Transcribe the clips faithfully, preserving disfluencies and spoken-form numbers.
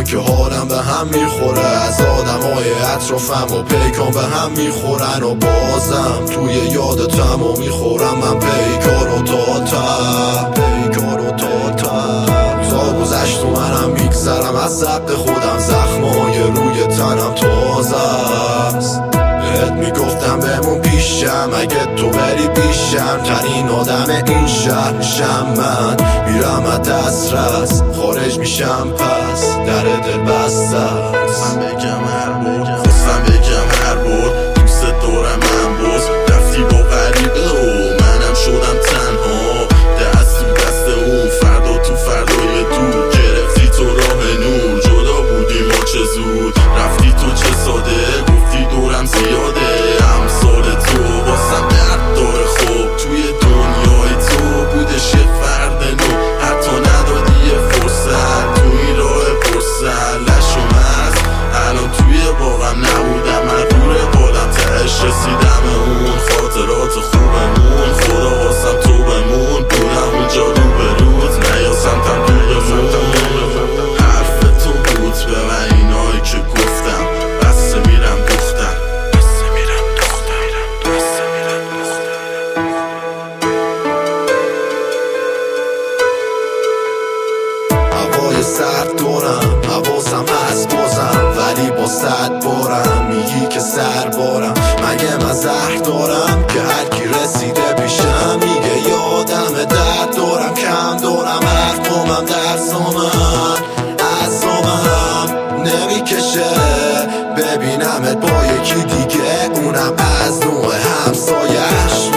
الان که حالم به هم میخوره، از آدمای اطرافم و پیکان به هم میخورن و بازم توی یادتم و میخورم من پیکار و تاتم پیکار و تاتم تا گذشت و منم میگذرم از حق خودم، زخمای روی تنم تازه است. بهت میگفتم بمون پیشم اگه تو بری پیشم، ترین آدم این شهر میشم من، میرم از دسترس خارج میشم پس در دل بسته است. خواستم بگم هر بار خواستم بگم هر بار دوست دارم من باز رفتی با غریبه و منم شدم تنها، دست تو دست اون فردا تو فردای دور، گرفتی تو راه نور جدا بودیم ما چه زود، رفتی تو چه ساده گفتی دورم زیاده، امثال تو واسم درد داره خوب توی دنیای تو بودش یه فرد نو، حتی ندادی یه فرصت تو این راه پرسر لش و مرز، الان توی باغم نبودم من دور بالم تهش رسیدم اون خاطرات خوبمون، خدا واسم تو بمون بودم اونجا رو به روز نیاسم تم دورمون، حرف تو بود به من اینایی که گفتم، بسته میرم دختر بسته میرم دختر بسته میرم دختر. هوای سرد دارم حواسم هست بازم، ولی با صد بارم میگی که سر بارم، مگه من زهر دارم که هرکی رسیده پیشم میگه یادم درد دارم، کم دارم حرفامم در زامن اعصابم نمیکشه ببینمت با یکی دیگه، اونم از نوع همسایش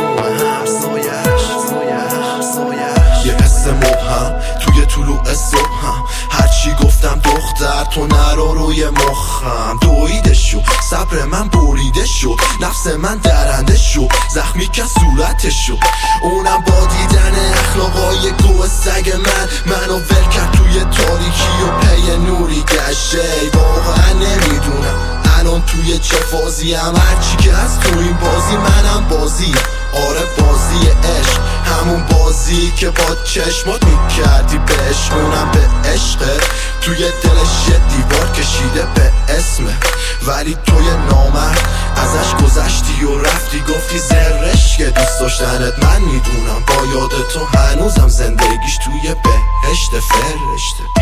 یه حس مبهم توی طلوع صبحم، هرچی گفتم دختر تو نرو روی مخم، دویده شو صبر من بریده شو، نفس من درنده شو زخمی که صورتش شو، اونم با دیدن اخلاقای گوه سگ من منو ول کرد توی تاریکی و پی نوری گشته، واقعا نمیدونم الان توی چه فازی هم، هرچی که از تو این بازی منم بازی، آره بازی عشق همون بازی که با چشمات میکردی بهش، اونم به عشقت توی دلش یه دیوار کشیده به اسمه، ولی توی نامرد ازش گذشتی و رفتی گفتی زرش که دوست داشتنت من میدونم، با یاد تو هنوزم زندگیش توی بهشت فرشته.